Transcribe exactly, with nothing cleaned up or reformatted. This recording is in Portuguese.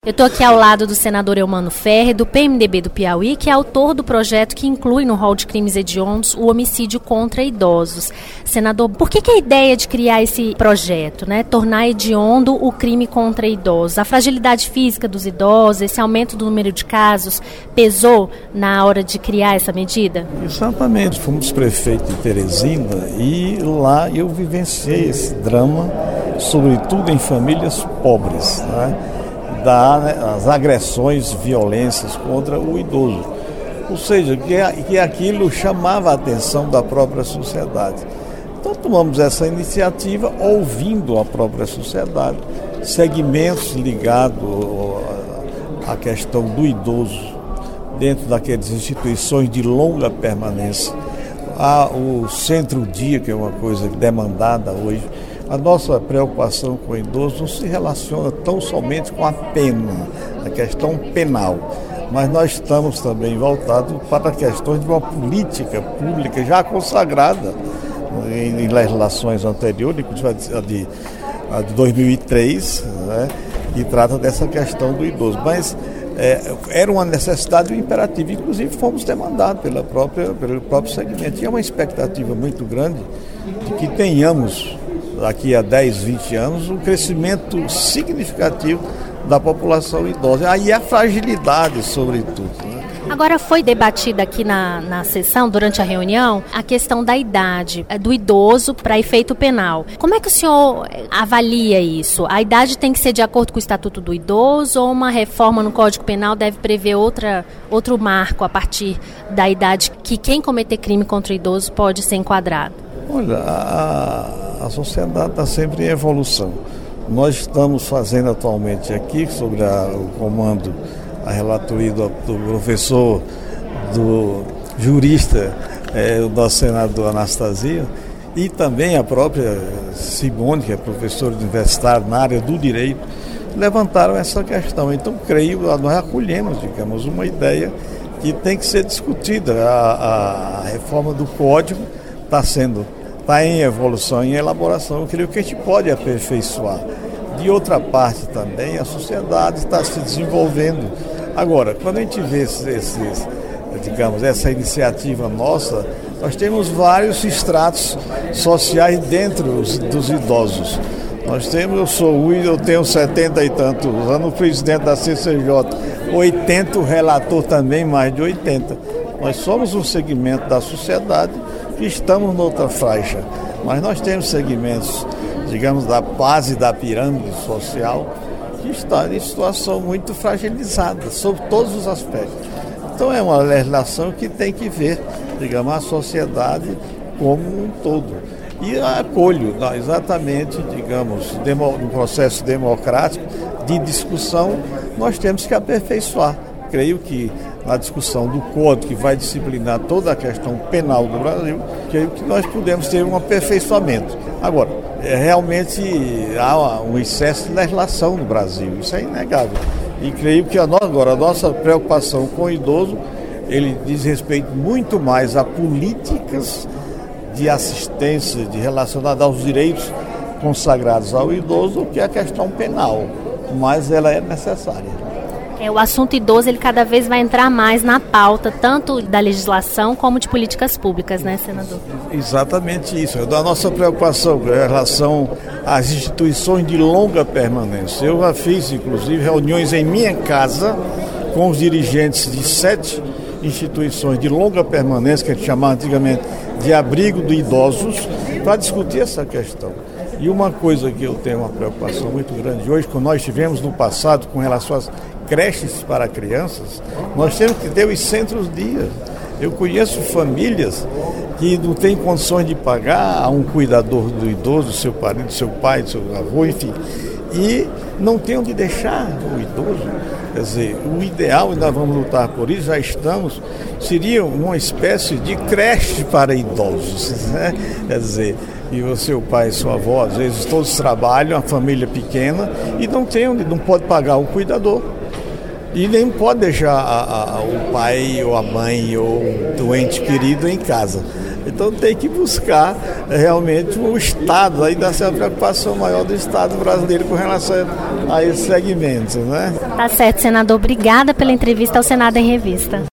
Eu estou aqui ao lado do senador Eumano Ferri, do P M D B do Piauí, que é autor do projeto que inclui no rol de crimes hediondos o homicídio contra idosos. Senador, por que, que a ideia de criar esse projeto, né, tornar hediondo o crime contra idosos? A fragilidade física dos idosos, esse aumento do número de casos, pesou na hora de criar essa medida? Exatamente, fomos prefeito de Teresina e lá eu vivenciei esse drama, sobretudo em famílias pobres, né? Das agressões, violências contra o idoso. Ou seja, que, que aquilo chamava a atenção da própria sociedade. Então tomamos essa iniciativa ouvindo a própria sociedade, segmentos ligados à questão do idoso dentro daquelas instituições de longa permanência. Há o centro-dia, que é uma coisa demandada hoje. A nossa preocupação com o idoso não se relaciona tão somente com a pena, a questão penal, mas nós estamos também voltados para questões de uma política pública já consagrada em, em legislações anteriores, inclusive a de, a de dois mil e três, né, que trata dessa questão do idoso. Mas é, era uma necessidade e um imperativo, inclusive fomos demandados pela própria, pelo próprio segmento. E é uma expectativa muito grande de que tenhamos, daqui a dez, vinte anos, um crescimento significativo da população idosa. Aí a fragilidade, sobretudo, né? Agora, foi debatida aqui na, na sessão, durante a reunião, a questão da idade do idoso para efeito penal. Como é que o senhor avalia isso? A idade tem que ser de acordo com o Estatuto do Idoso ou uma reforma no Código Penal deve prever outra, outro marco a partir da idade que quem cometer crime contra o idoso pode ser enquadrado? Olha, a, a sociedade está sempre em evolução. Nós estamos fazendo atualmente aqui, sobre a, o comando, a relatoria do, do professor, do jurista, é, o nosso senador Anastasia, e também a própria Simone, que é professora universitária na área do direito, levantaram essa questão. Então, creio, nós acolhemos, digamos, uma ideia que tem que ser discutida. A, a reforma do Código está sendo, está em evolução, em elaboração. Eu creio que a gente pode aperfeiçoar. De outra parte também, a sociedade está se desenvolvendo. Agora, quando a gente vê esses, esses, digamos, essa iniciativa nossa, nós temos vários estratos sociais dentro dos, dos idosos. Nós temos, eu sou eu tenho setenta e tantos anos, o presidente da C C J, oitenta, o relator também mais de oitenta. Nós somos um segmento da sociedade que estamos noutra faixa, mas nós temos segmentos, digamos, da base da pirâmide social que está em situação muito fragilizada, sob todos os aspectos. Então é uma legislação que tem que ver, digamos, a sociedade como um todo. E acolho exatamente, digamos, no processo democrático de discussão, nós temos que aperfeiçoar. Creio que na discussão do Código, que vai disciplinar toda a questão penal do Brasil, creio que nós podemos ter um aperfeiçoamento. Agora, é, realmente há um excesso de legislação no Brasil, isso é inegável. E creio que a, no, agora, a nossa preocupação com o idoso, ele diz respeito muito mais a políticas de assistência, de relacionada aos direitos consagrados ao idoso, do que a questão penal, mas ela é necessária. É, o assunto idoso, ele cada vez vai entrar mais na pauta, tanto da legislação como de políticas públicas, né, senador? Exatamente isso. É da nossa preocupação em relação às instituições de longa permanência. Eu já fiz, inclusive, reuniões em minha casa com os dirigentes de sete instituições de longa permanência, que a gente chamava antigamente de abrigo de idosos, para discutir essa questão. E uma coisa que eu tenho uma preocupação muito grande hoje, que nós tivemos no passado com relação às creches para crianças, nós temos que ter os centros-dia. Eu conheço famílias que não têm condições de pagar a um cuidador do idoso, seu parente, seu pai, seu avô, enfim, e não tem onde deixar o idoso. Quer dizer, o ideal, e nós vamos lutar por isso, já estamos, seria uma espécie de creche para idosos, né? Quer dizer, e o seu pai e sua avó, às vezes todos trabalham, a família pequena, e não tem onde, não pode pagar um cuidador. E nem pode deixar a, a, o pai ou a mãe ou o doente querido em casa. Então tem que buscar realmente o Estado, aí dá uma preocupação maior do Estado brasileiro com relação a esses segmentos, né? Tá certo, senador. Obrigada pela entrevista ao Senado em Revista.